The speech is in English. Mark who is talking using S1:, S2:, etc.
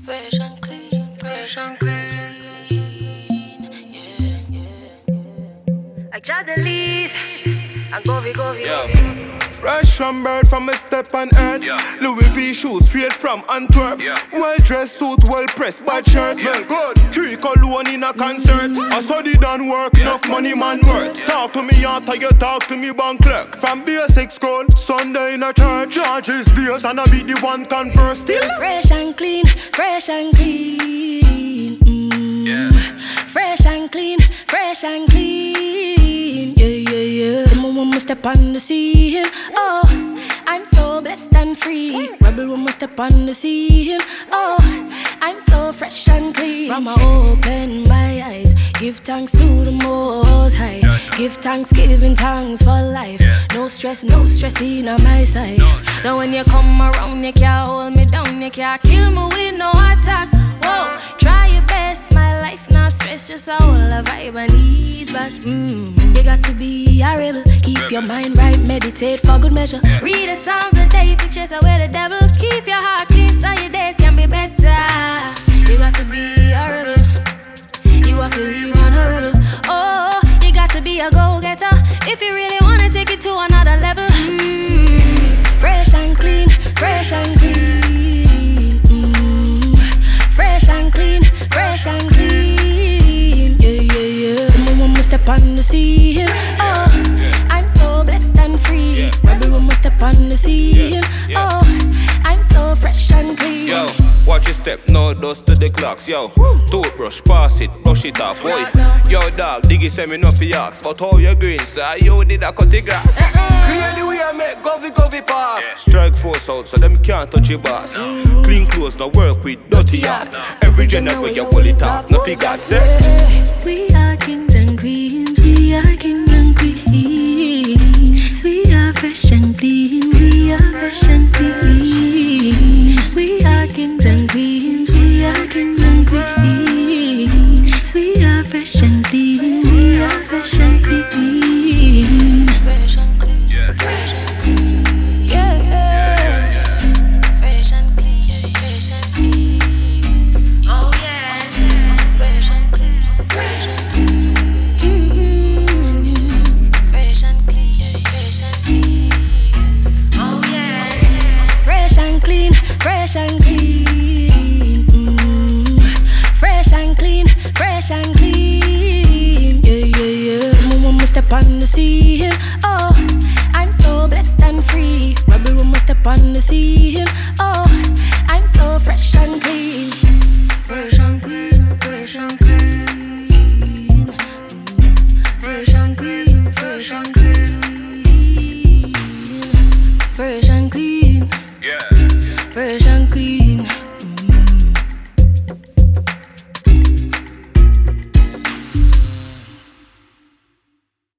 S1: Fresh and clean, fresh and clean. Yeah, yeah. Like Jazzelise and Govy.
S2: Yeah. Fresh from bird from a step on earth. Yeah. Louis V shoes straight from Antwerp. Yeah. Well dressed suit, well pressed, bad shirt. Yeah. Well good. 3 cologne in a concert. I saw the done work, enough money man worth. Talk to me after you talk to me bank clerk. From basic school, Sunday in a church. Charges days and I be the one converse still.
S1: Fresh and clean, fresh and clean.
S2: Yeah.
S1: Fresh and clean, fresh and clean. Yeah. The moment we step on the scene, oh, I'm so blessed and free. Rebel when we step on the scene, oh, I'm so fresh and clean. From I open my eyes, give thanks to the Most High. Give thanks, giving thanks for life. No stress in on my side. So when you come around, you can't hold me down, you can't kill me with no attack. Whoa, try your best, my life not stress, just a whole a vibe and ease back. You got to be a rebel, keep your mind right, meditate for good measure. Read the Psalms a day to chase away the devil. Keep your heart clean so your days can be better. You got to be a rebel, you have to live on a rebel. Oh, you got to be a go-getter if you really wanna take it to another level. Fresh and clean, fresh and clean. Fresh and clean, fresh and clean. Yeah. The moment we step on the scene, oh, I'm so blessed and free. Rebel when we step on the scene, oh, I'm so fresh and clean.
S2: Yo, watch your step, no dust to the clocks, yo. Toothbrush, pass it, brush it off, boy. Yo, dog, Diggy say me no fi ask, but how you green, sir? You did a cut the grass. Clear the way I make Govy pass. Strike force out so them can't touch your boss. Clean clothes, no work with dirty heart. Every gender where you pull it off, no fi God say.
S1: We are kings and queens, we are kings and queens. We are fresh and clean, we are fresh and clean. We are kings and queens, we are kings and queens. We are fresh and clean, we are fresh and clean. Fresh and clean, fresh and clean. Yeah. Fresh and clean, fresh and clean. Oh yes, fresh and clean, fresh and clean. Fresh and clean, fresh and clean. Oh yes, fresh and clean, fresh and clean. Fresh and clean, fresh and clean. Yeah. The moment we step on the scene, oh, I'm so blessed and free. Rebel when we step on the scene, oh, I'm so fresh and clean. Fresh and clean, fresh and clean. Fresh and clean, fresh and clean. Fresh and clean.
S2: Yeah.
S1: Fresh and